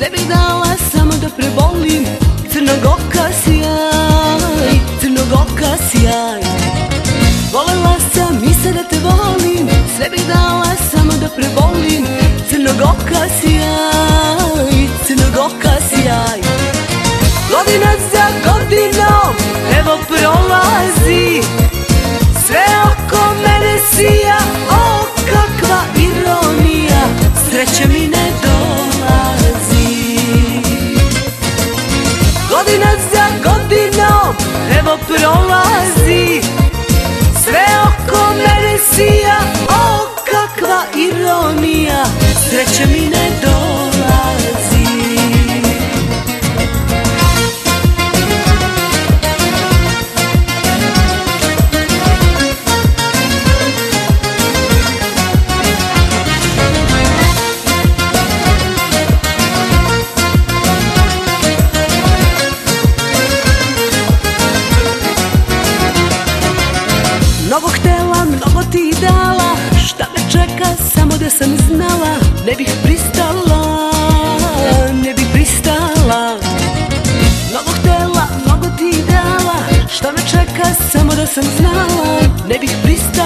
sve bih dala samo da prebolim. Crnog oka sjaj, crnog oka sjaj. Volela sam i sada te volim, sve bih dala samo da prebolim. Crnog oka sjaj, crnog oka sjaj. Godina za godinom, evo prolazi, sve oko mene sija, o kakva ironija, sreće mi ne dolazi. Godina za godinom, evo prolazi, sve oko mene sija, o kakva ironija, sreće mi ne dolazi. Mnogo htela, mnogo ti dala, šta me čeka, samo da sam znala, ne bih pristala, ne bih pristala. Mnogo htela, mnogo ti dala, šta me čeka, samo da sam znala, ne bih pristala.